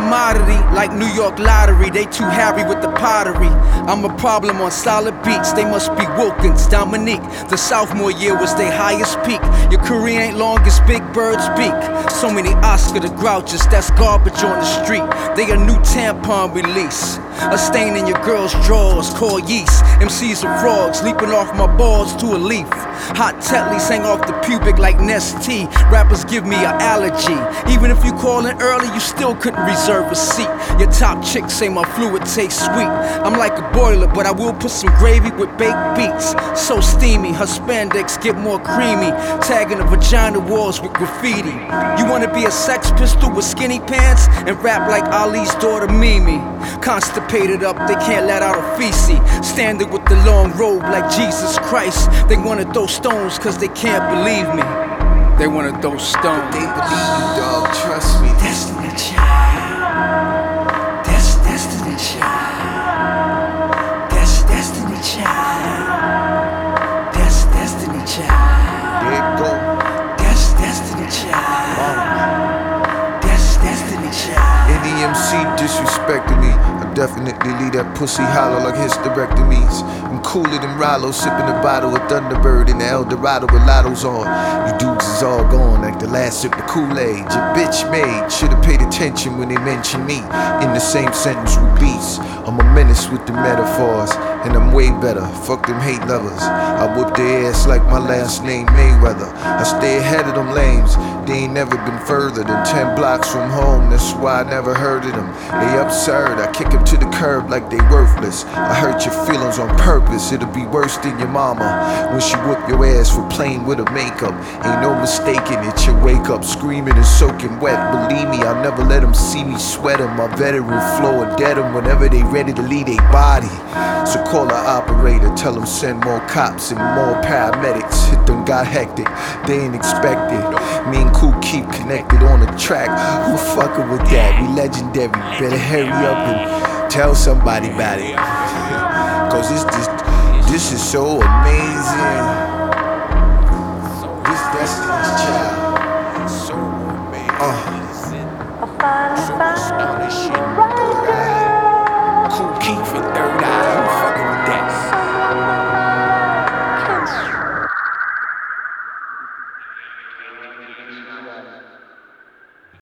commodity, like New York lottery. They too hairy with the pottery. I'm a problem on solid beats. They must be Wilkins, Dominique. The sophomore year was their highest peak. Your career ain't long as Big Bird's beak. So many Oscar the Grouches, that's garbage on the street. They a new tampon release. A stain in your girl's drawers called yeast. MCs are frogs, leaping off my balls to a leaf. Hot Tetley sang off the pubic like Nestea. Rappers give me an allergy. Even if you call in early, you still couldn't reserve a seat. Your top chicks say my fluid tastes sweet. I'm like a boiler, but I will put some gravy with baked beets. So steamy, her spandex get more creamy. Tagging the vagina walls with graffiti. You wanna be a Sex Pistol with skinny pants and rap like Ali's daughter Mimi. Constipated up, they can't let out a feces. Standing with the long robe like Jesus Christ. They wanna throw stones cause they can't believe me. They wanna throw stones. They believe you, dog, trust me. Destiny Child. That's Destiny Child. That's Destiny Child. That's Destiny Child. There it go. That's Destiny Child. That's Destiny Child. Any MC disrespecting me, I definitely leave that pussy hollow like hysterectomies. I'm cooler than Rollo, sipping a bottle of Thunderbird in the Eldorado with Lotto's on. You dudes is all gone like the last sip of Kool-Aid. Your bitch made, should've paid attention when they mentioned me in the same sentence with beats. I'm a menace with the metaphors, and I'm way better. Fuck them hate lovers. I whip their ass like my last name Mayweather. I stay ahead of them lames. They ain't never been further than 10 blocks from home. That's why I never heard of them. They absurd. I kick them to the curb like they worthless. I hurt your feelings on purpose. It'll be worse than your mama when she whoop your ass for playing with her makeup. Ain't no mistaking it. You wake up screaming and soaking wet. Believe me, I'll never let them see me sweat 'em. My veteran flow or dead 'em whenever they ready to leave their body. So call an operator, tell them send more cops and more paramedics. It done got hectic, they ain't expected. Me and Cool keep connected on the track. Who fucking with that? We legendary. Better hurry up and tell somebody about it. Cause this is so amazing.